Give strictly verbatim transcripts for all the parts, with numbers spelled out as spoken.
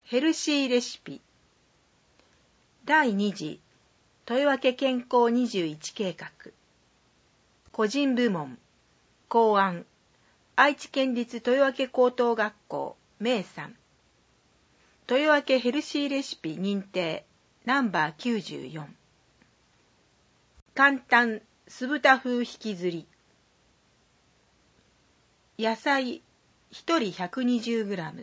ヘルシーレシピだいに次豊分健康にじゅういち計画個人部門考案愛知県立豊分高等学校名さん豊分ヘルシーレシピ認定ナンバーきゅうじゅうよん簡単酢豚風引きずり野菜ひとり ひゃくにじゅうグラム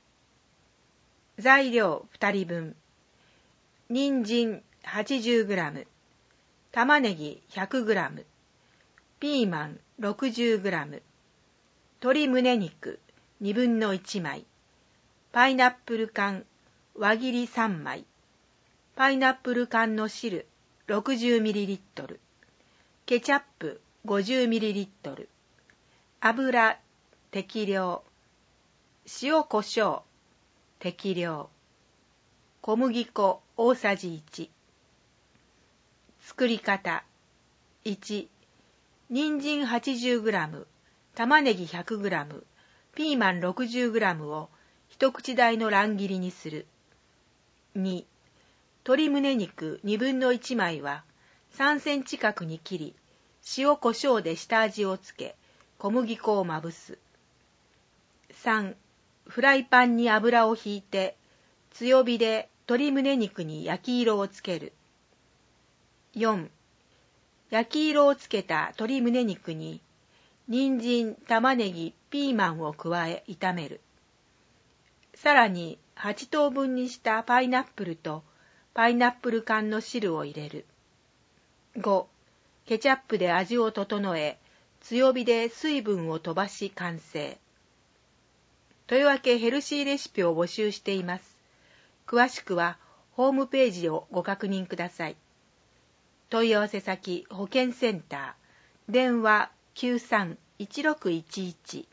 材料ふたりぶん人参 はちじゅうグラム 玉ねぎ ひゃくグラム ピーマン ろくじゅうグラム 鶏胸肉にぶんのいちまいパイナップル缶輪切りさんまいパイナップル缶の汁 ろくじゅうミリリットル ケチャップ ごじゅうミリリットル 油適量塩コショウ適量小麦粉大さじいち作り方いち人参 はちじゅうグラム 玉ねぎ ひゃくグラム ピーマン ろくじゅうグラム を一口大の乱切りにするに鶏胸肉にぶんのいちまいはさんセンチ角に切り塩コショウで下味をつけ小麦粉をまぶすさんフライパンに油をひいて強火で鶏胸肉に焼き色をつけるよん焼き色をつけた鶏胸肉に人参、玉ねぎ、ピーマンを加え炒めるさらにはちとうぶんにしたパイナップルとパイナップル缶の汁を入れるごケチャップで味を整え強火で水分を飛ばし完成豊分ヘルシーレシピを募集しています。詳しくはホームページをご確認ください。問い合わせ先保健センター電話 きゅうさんいちろくいちいち